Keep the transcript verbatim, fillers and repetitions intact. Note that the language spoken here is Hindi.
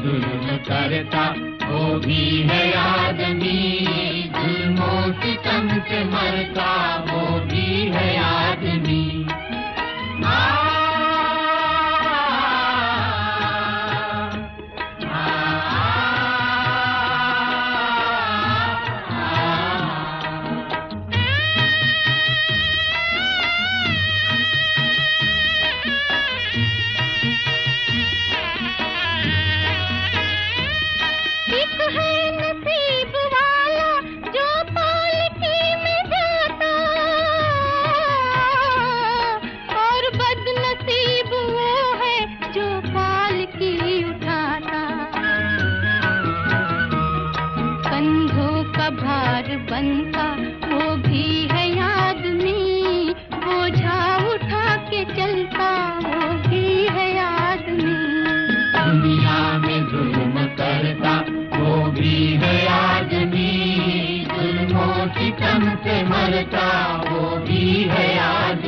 जुल्म करता वो भी है आदमी, जुल्मों सितम से मरता वो भी है आदमी। भार बनता वो भी है आदमी, बोझा उठा के चलता वो भी है आदमी। दुनिया में जुल्म करता वो भी है आदमी, जुल्मों सितम से मरता वो भी है आदमी।